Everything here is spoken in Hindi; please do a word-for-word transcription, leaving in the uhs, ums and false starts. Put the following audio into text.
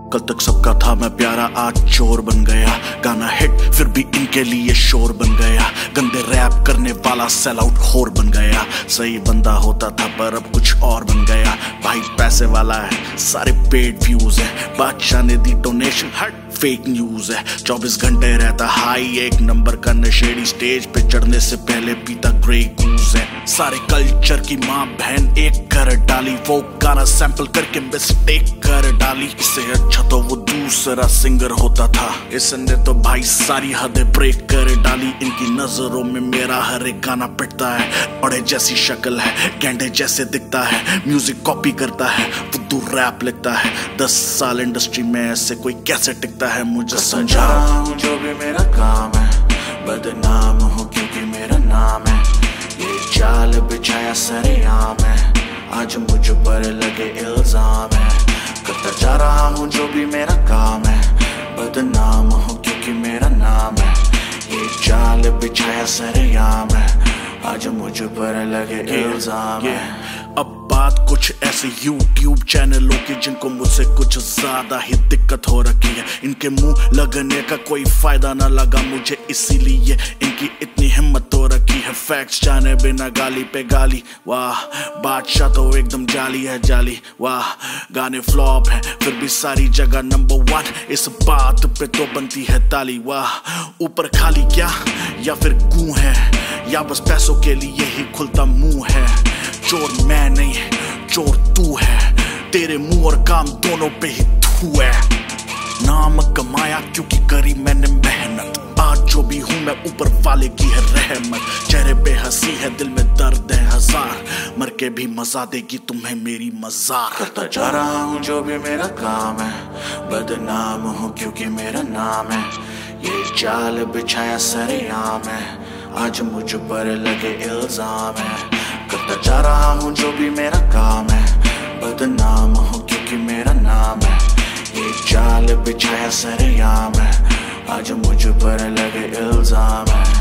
कल तक सबका था मैं प्यारा, आज चोर बन गया। गाना हिट फिर भी इनके लिए शोर बन गया। गंदे रैप करने वाला सेल आउट होर बन गया। सही बंदा होता था पर अब कुछ और बन गया। भाई पैसे वाला है, सारे पेड व्यूज है। बादशाह ने दी डोनेशन, हट फेक न्यूज है। चौबीस घंटे रहता हाई, एक नंबर का नशेड़ी। स्टेज पे चढ़ने से पहले पीता ग्रे गूज है। सारे कल्चर की माँ बहन एक कर डाली। वो गाना सैंपल करके मिस्टेक कर डाली। इससे अच्छा तो वो दूसरा सिंगर होता था। इसने तो भाई सारी हदें ब्रेक कर डाली। इनकी नजरों में मेरा हर एक गाना पिटता है। बड़े जैसी शक्ल है, गेंडे जैसे दिखता है। म्यूजिक कॉपी करता है, फुद्दू रैप लिखता है। दस साल इंडस्ट्री में ऐसे कोई कैसे टिकता है, मुझे समझा। हूँ जो भी मेरा काम है, बदनाम हूँ क्योंकि मेरा नाम है। ये जाल बिछाया सरेआम है, आज मुझ पर लगे इल्जाम है। करता जा रहा हूँ जो भी मेरा काम है, बदनाम हूँ क्योंकि मेरा नाम है। ये जाल बिछाया सरेआम है, आज मुझ पर लगे इल्जाम है। अब बात कुछ ऐसे यूट्यूब चैनलों की जिनको मुझसे कुछ ज्यादा ही दिक्कत हो रखी है। इनके मुंह लगने का कोई फायदा ना लगा मुझे, इसीलिए इनकी इतनी हिम्मत हो रखी है। फैक्ट्स जाने बिना गाली पे गाली, वाह बादशाह तो एकदम जाली है जाली। वाह गाने फ्लॉप है फिर भी सारी जगह नंबर वन। इस बात पे तो बनती है ताली। वाह ऊपर खाली क्या या फिर गूं है, या बस पैसों के लिए ही खुलता मुंह है। चोर मैं नहीं, चोर तू है। तेरे मुंह और काम दोनों पे ही थू है। नाम कमाया क्योंकि करी मैंने मेहनत। आज जो भी हूं मैं ऊपर वाले की है रहमत। चेहरे पे हंसी है, दिल में दर्द है हजार। मर के भी मजा देगी तुम्हें मेरी मजार। करता जा रहा हूँ जो भी मेरा काम है, बदनाम हूँ क्योंकि मेरा नाम है। ये जाल बिछाया सरेआम है, आज मुझ पर लगे इल्जाम है। करता जा रहा हूँ जो भी मेरा काम है, बदनाम हूँ क्योंकि मेरा नाम है। ये जाल बिछाया सरेआम है, आज मुझ पर लगे इल्जाम है।